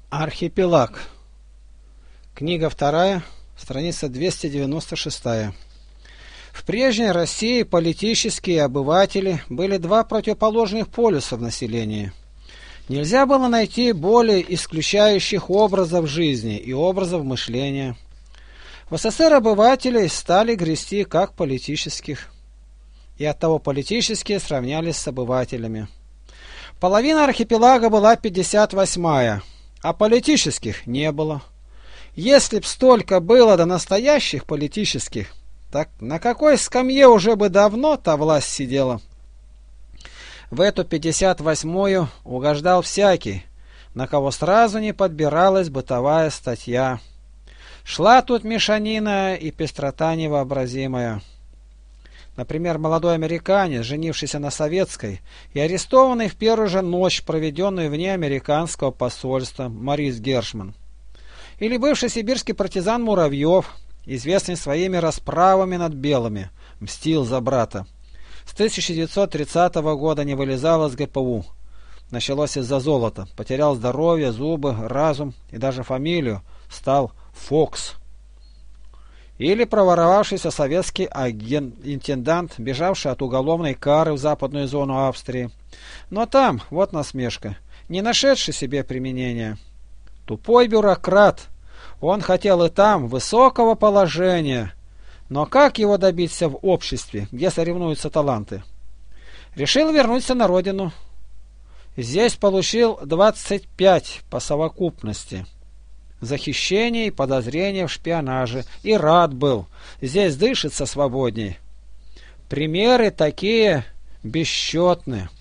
Архипелаг. Книга 2, страница 296. В прежней России политические обыватели были два противоположных полюса в населении. Нельзя было найти более исключающих образов жизни и образов мышления. В СССР обывателей стали грести как политических, и оттого политические сравнялись с обывателями. Половина архипелага была 58-я, а политических не было. Если б столько было до настоящих политических, так на какой скамье уже бы давно та власть сидела? В эту 58-ю угождал всякий, на кого сразу не подбиралась бытовая статья. Шла тут мешанина и пестрота невообразимая. Например, молодой американец, женившийся на советской и арестованный в первую же ночь, проведенную вне американского посольства, Морис Гершман. Или бывший сибирский партизан Муравьев, известный своими расправами над белыми, мстил за брата. С 1930 года не вылезал из ГПУ. Началось из-за золота. Потерял здоровье, зубы, разум и даже фамилию. Стал Фокс. Или проворовавшийся советский интендант, бежавший от уголовной кары в западную зону Австрии. Но там, вот насмешка, не нашедший себе применения. Тупой бюрократ. Он хотел и там высокого положения. Но как его добиться в обществе, где соревнуются таланты? Решил вернуться на родину. Здесь получил 25 по совокупности. За хищение и подозрение в шпионаже. И рад был. Здесь дышится свободней. Примеры такие бесчетны.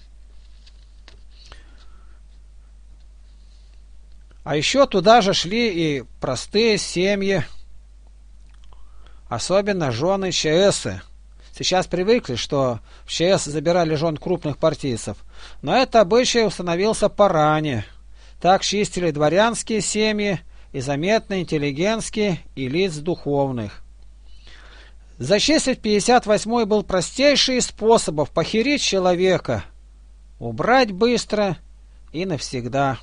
А еще туда же шли и простые семьи, особенно жены ЧСы. Сейчас привыкли, что в ЧС забирали жен крупных партийцев. Но это обычай установился поране. Так чистили дворянские семьи и заметно интеллигентские и лиц духовных. Зачислить 58-й был простейший из способов похерить человека, убрать быстро и навсегда.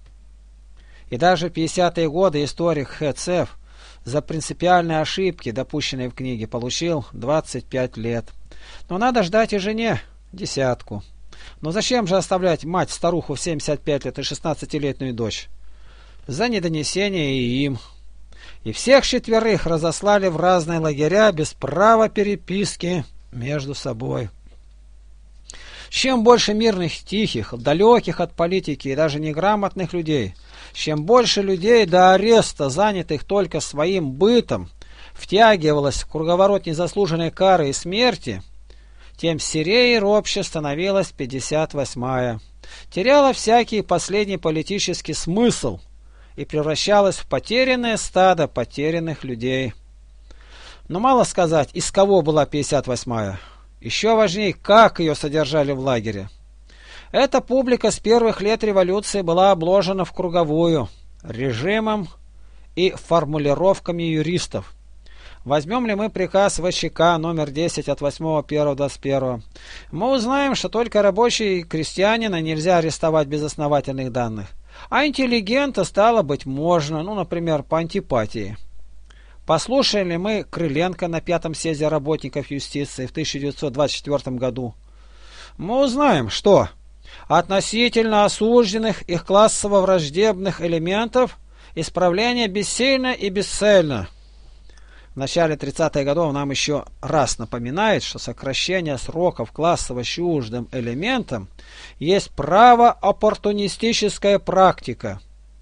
И даже в 50-е годы историк Хэцев за принципиальные ошибки, допущенные в книге, получил 25 лет. Но надо ждать и жене десятку. Но зачем же оставлять мать-старуху в 75 лет и 16-летнюю дочь? За недонесение и им. И всех четверых разослали в разные лагеря без права переписки между собой. Чем больше мирных, тихих, далеких от политики и даже неграмотных людей, чем больше людей до ареста, занятых только своим бытом, втягивалось в круговорот незаслуженной кары и смерти, тем серее и робче становилась 58-я. Теряла всякий последний политический смысл и превращалась в потерянное стадо потерянных людей. Но мало сказать, из кого была 58-я. Еще важнее, как ее содержали в лагере. Эта публика с первых лет революции была обложена в круговую режимом и формулировками юристов. Возьмем ли мы приказ ВЧК номер 10 от 8.1.21, мы узнаем, что только рабочие и крестьянина нельзя арестовать без основательных данных, а интеллигента, стало быть, можно, например, по антипатии. Послушаем ли мы Крыленко на 5-м съезде работников юстиции в 1924 году? Мы узнаем, что относительно осужденных их классово-враждебных элементов исправление бессильно и бесцельно. В начале 30-х годов нам еще раз напоминает, что сокращение сроков классово чуждым элементам есть право-оппортунистическая практика.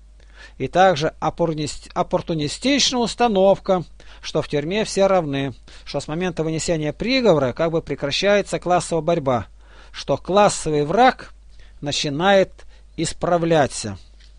И также оппортунистичная установка, что в тюрьме все равны, что с момента вынесения приговора как бы прекращается классовая борьба, что классовый враг начинает исправляться.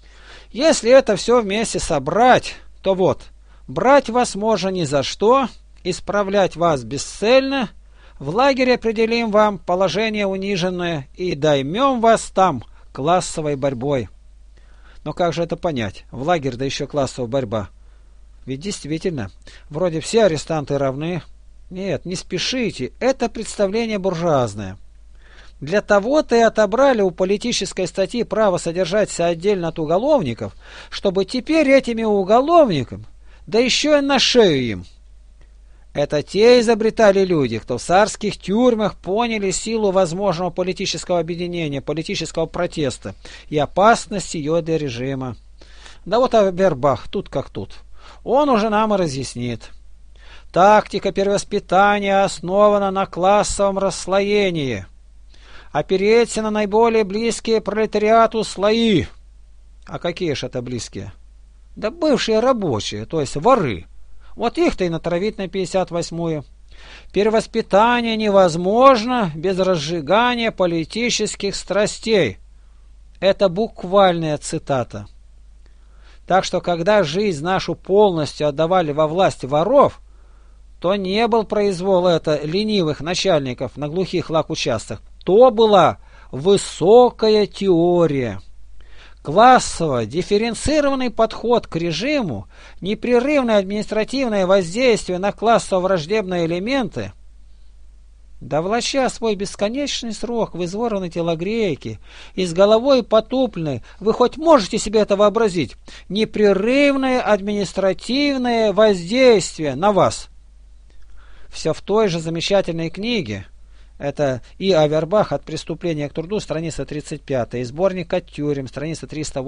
Если это все вместе собрать, то вот, брать вас можно ни за что, исправлять вас бесцельно, в лагере определим вам положение униженное и доймем вас там классовой борьбой. Но как же это понять? В лагерь, да еще классовая борьба. Ведь действительно, вроде все арестанты равны. Нет, не спешите, это представление буржуазное. Для того-то и отобрали у политической статьи право содержаться отдельно от уголовников, чтобы теперь этими уголовникам, да еще и на шею им. Это те изобретали люди, кто в царских тюрьмах поняли силу возможного политического объединения, политического протеста и опасность ее для режима. Да вот Авербах, тут как тут. Он уже нам и разъяснит. Тактика перевоспитания основана на классовом расслоении. Опереться на наиболее близкие пролетариату слои. А какие ж это близкие? Да бывшие рабочие, то есть воры. Вот их-то и натравить на 58-ю. Перевоспитание невозможно без разжигания политических страстей. Это буквальная цитата. Так что, когда жизнь нашу полностью отдавали во власть воров, то не был произвол это ленивых начальников на глухих лагучастках. То была высокая теория. Классово дифференцированный подход к режиму, непрерывное административное воздействие на классово-враждебные элементы, довлача свой бесконечный срок в изворованной телогрейке и с головой потупленной, вы хоть можете себе это вообразить, непрерывное административное воздействие на вас. Все в той же замечательной книге. Это И. Авербах «От преступления к труду», страница 35, и сборник «От тюрем», страница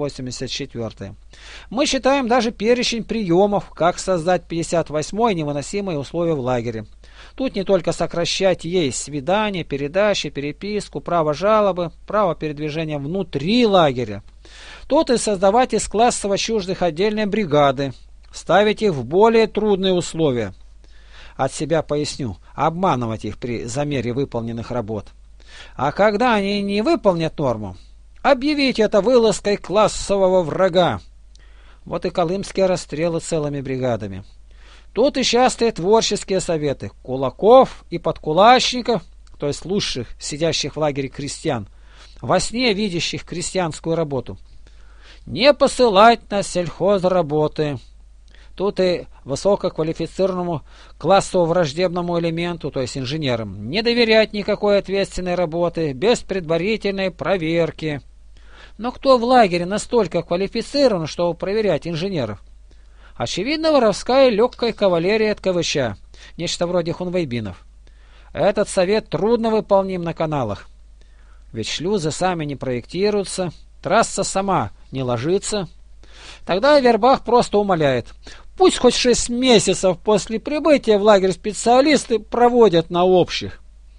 384. Мы считаем даже перечень приемов, как создать 58-й невыносимые условия в лагере. Тут не только сокращать есть свидания, передачи, переписку, право жалобы, право передвижения внутри лагеря. Тут и создавать из классово чуждых отдельные бригады, ставить их в более трудные условия. От себя поясню, обманывать их при замере выполненных работ. А когда они не выполнят норму, объявить это вылазкой классового врага. Вот и колымские расстрелы целыми бригадами. Тут и частые творческие советы кулаков и подкулачников, то есть лучших сидящих в лагере крестьян, во сне видящих крестьянскую работу. Не посылать на сельхозработы. Тут и высококвалифицированному классово-враждебному элементу, то есть инженерам, не доверять никакой ответственной работы без предварительной проверки. Но кто в лагере настолько квалифицирован, чтобы проверять инженеров? Очевидно, воровская легкая кавалерия от КВЧ, нечто вроде хунвейбинов. Этот совет трудно выполним на каналах. Ведь шлюзы сами не проектируются, трасса сама не ложится. Тогда Авербах просто умоляет. Пусть хоть 6 месяцев после прибытия в лагерь специалисты проводят на общих.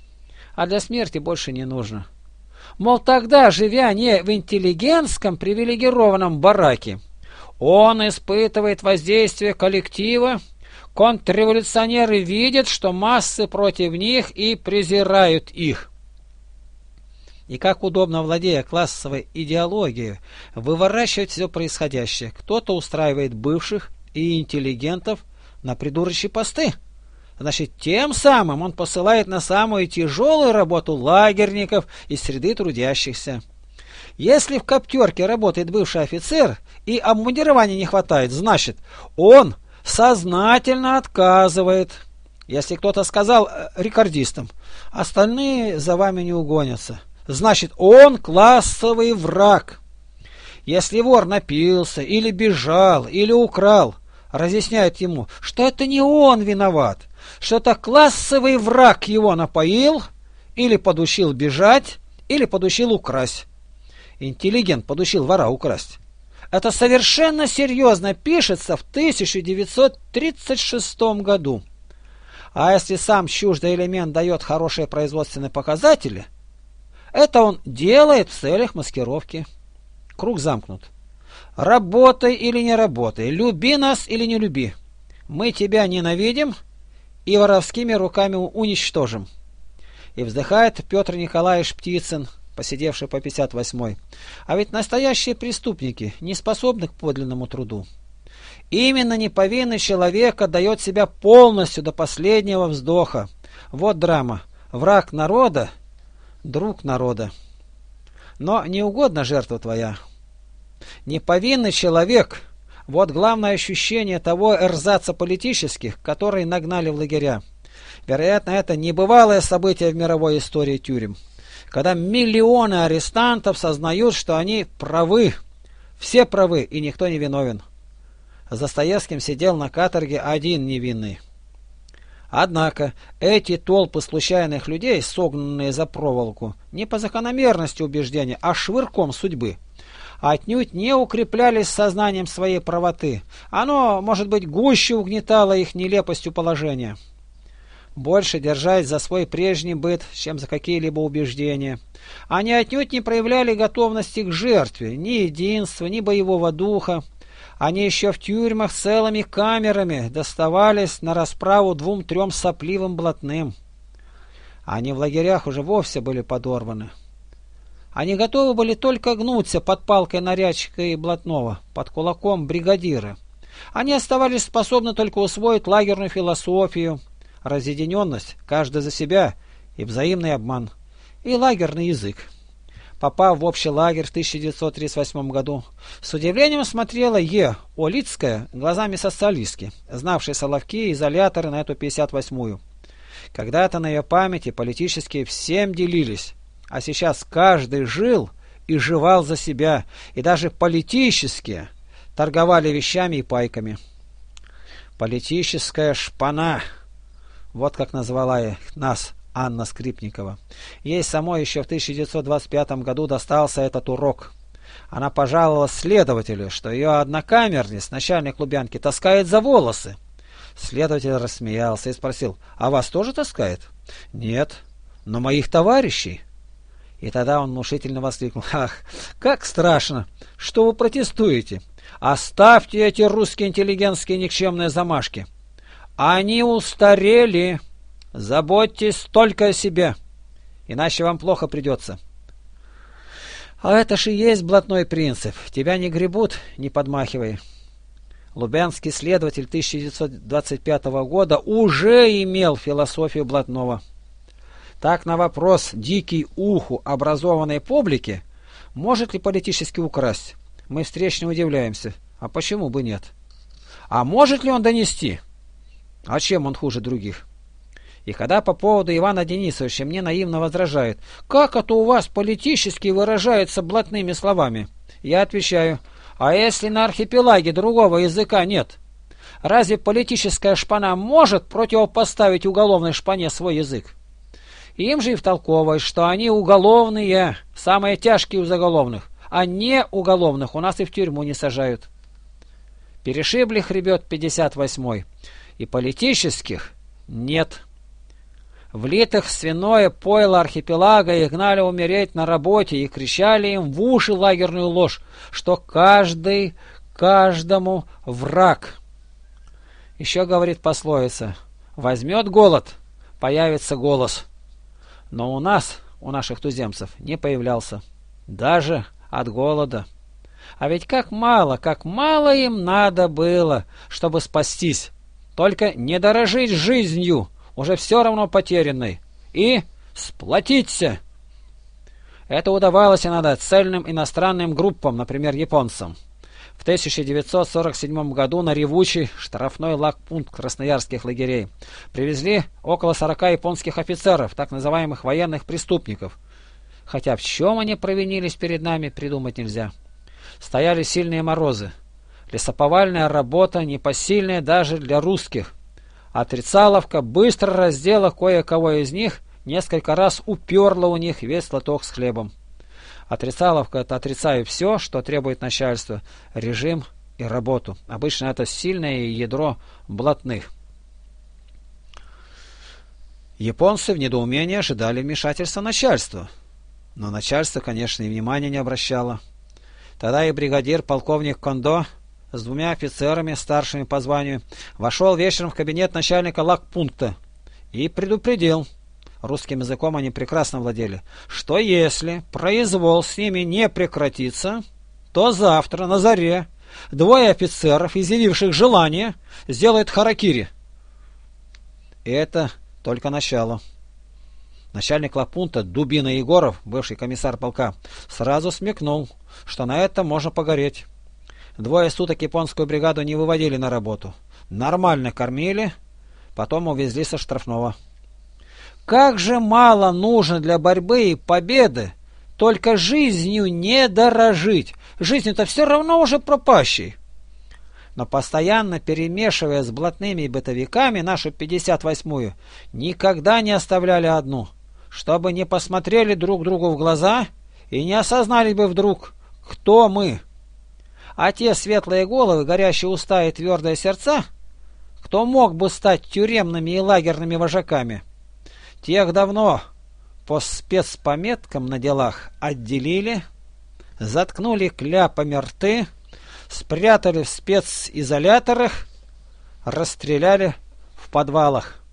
А для смерти больше не нужно. Мол, тогда, живя не в интеллигентском привилегированном бараке, он испытывает воздействие коллектива, контрреволюционеры видят, что массы против них и презирают их. И как удобно, владея классовой идеологией, выворачивать все происходящее. Кто-то устраивает бывших и интеллигентов на придурочные посты. Значит, тем самым он посылает на самую тяжелую работу лагерников из среды трудящихся. Если в коптерке работает бывший офицер и обмундирования не хватает, значит, он сознательно отказывает. Если кто-то сказал рекордистам, остальные за вами не угонятся. Значит, он классовый враг. Если вор напился, или бежал, или украл, разъясняют ему, что это не он виноват, что это классовый враг его напоил, или подучил бежать, или подучил украсть. Интеллигент подучил вора украсть. Это совершенно серьезно пишется в 1936 году. А если сам чуждый элемент дает хорошие производственные показатели, это он делает в целях маскировки. Круг замкнут. Работай или не работай, люби нас или не люби. Мы тебя ненавидим и воровскими руками уничтожим. И вздыхает Петр Николаевич Птицын, посидевший по 58-й. А ведь настоящие преступники не способны к подлинному труду. Именно неповинный человек отдает себя полностью до последнего вздоха. Вот драма. Враг народа, друг народа. Но не угодно жертва твоя. Неповинный человек – вот главное ощущение того эрзаца политических, которые нагнали в лагеря. Вероятно, это небывалое событие в мировой истории тюрем. когда миллионы арестантов сознают, что они правы, все правы и никто не виновен. С Достоевским сидел на каторге один невинный. Однако эти толпы случайных людей, согнанные за проволоку, не по закономерности убеждения, а швырком судьбы, отнюдь не укреплялись сознанием своей правоты. Оно, может быть, гуще угнетало их нелепостью положения. Больше держась за свой прежний быт, чем за какие-либо убеждения. Они отнюдь не проявляли готовности к жертве, ни единства, ни боевого духа. Они еще в тюрьмах целыми камерами доставались на расправу 2-3 сопливым блатным. Они в лагерях уже вовсе были подорваны. Они готовы были только гнуться под палкой нарядчика и блатного, под кулаком бригадира. Они оставались способны только усвоить лагерную философию, разъединенность, каждый за себя, и взаимный обман, и лагерный язык. Попав в общий лагерь в 1938 году, с удивлением смотрела Е. Олицкая глазами социалистки, знавшей соловки и изоляторы на эту 58-ю. Когда-то на ее памяти политически всем делились, а сейчас каждый жил и жевал за себя, и даже политически торговали вещами и пайками. Политическая шпана, вот как назвала нас Анна Скрипникова. Ей самой еще в 1925 году достался этот урок. Она пожаловалась следователю, что ее однокамерниц, начальник Лубянки, таскает за волосы. Следователь рассмеялся и спросил: «А вас тоже таскает?» «Нет, но моих товарищей». И тогда он внушительно воскликнул: «Ах, как страшно! Что вы протестуете? Оставьте эти русские интеллигентские никчемные замашки. Они устарели. Заботьтесь только о себе, иначе вам плохо придется». А это ж и есть блатной принцип. Тебя не гребут, не подмахивай. Лубянский следователь 1925 года уже имел философию блатного. Так на вопрос «дикий уху образованной публики» может ли политически украсть, мы встречно удивляемся. А почему бы нет? А может ли он донести? А чем он хуже других? И когда по поводу Ивана Денисовича мне наивно возражают: «Как это у вас политически выражается блатными словами?» Я отвечаю: «А если на архипелаге другого языка нет? Разве политическая шпана может противопоставить уголовной шпане свой язык?» Им же и втолковывают, что они уголовные, самые тяжкие из уголовных, а не уголовных у нас и в тюрьму не сажают. Перешибли хребет 58-й, и политических нет. Влитых в свиное пойло архипелага их гнали умереть на работе и кричали им в уши лагерную ложь, что каждый каждому враг. Еще говорит пословица: возьмет голод, появится голос. Но у нас, у наших туземцев, не появлялся. Даже от голода. А ведь как мало им надо было, чтобы спастись. Только не дорожить жизнью, уже все равно потерянной, и сплотиться. Это удавалось иногда цельным иностранным группам, например, японцам. В 1947 году на ревучий штрафной лагпункт красноярских лагерей привезли около 40 японских офицеров, так называемых военных преступников. Хотя в чем они провинились перед нами, придумать нельзя. Стояли сильные морозы. Лесоповальная работа непосильная даже для русских. Отрицаловка быстро раздела кое-кого из них, несколько раз уперла у них весь лоток с хлебом. Отрицаловка — это отрицаю все, что требует начальство, режим и работу. Обычно это сильное ядро блатных. Японцы в недоумении ожидали вмешательства начальства. Но начальство, конечно, и внимания не обращало. Тогда и бригадир полковник Кондо с 2 офицерами, старшими по званию, вошел вечером в кабинет начальника лагпункта и предупредил, русским языком они прекрасно владели, что если произвол с ними не прекратится, то завтра на заре 2 офицеров, изъявивших желание, сделают харакири. И это только начало. Начальник лагпункта Дубина Егоров, бывший комиссар полка, сразу смекнул, что на это можно погореть. 2 суток японскую бригаду не выводили на работу. Нормально кормили, потом увезли со штрафного. Как же мало нужно для борьбы и победы, только жизнью не дорожить. Жизнь-то все равно уже пропащей. Но постоянно перемешивая с блатными бытовиками нашу 58-ю, никогда не оставляли одну, чтобы не посмотрели друг другу в глаза и не осознали бы вдруг, кто мы. А те светлые головы, горящие уста и твердые сердца, кто мог бы стать тюремными и лагерными вожаками, тех давно по спецпометкам на делах отделили, заткнули кляпами рты, спрятали в специзоляторах, расстреляли в подвалах.